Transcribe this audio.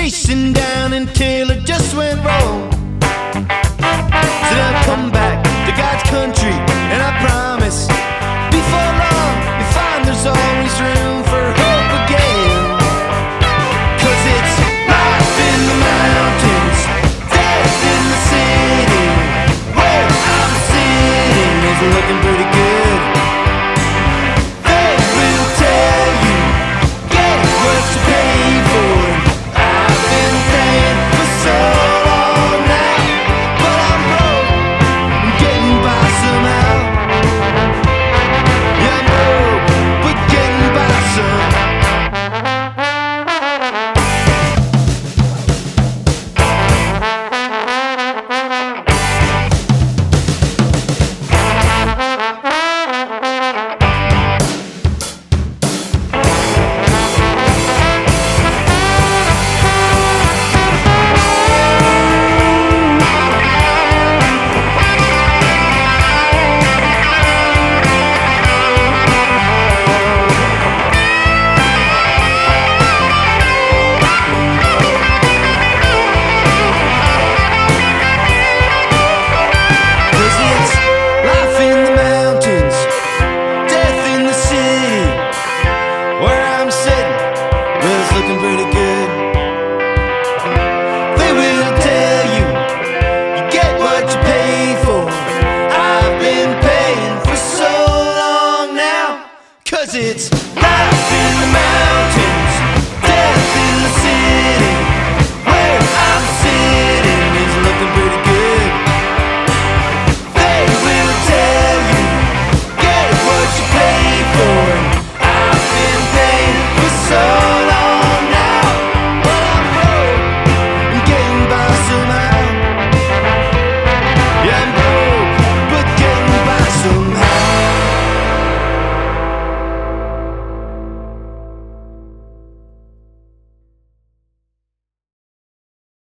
chasing down until it just went wrong. Said I'd come back to God's country, and I promise before long you find there's always room for hope again. 'Cause it's life in the mountains, death in the city. Where I'm sitting is looking pretty good. They will tell you, get what you pay for. I've been paying for so long now, but I'm broke, I'm getting by somehow. Yeah, I'm broke, but getting by somehow. Looking pretty good. They will tell you, you get what you pay for. I've been paying for so long now, 'cause it's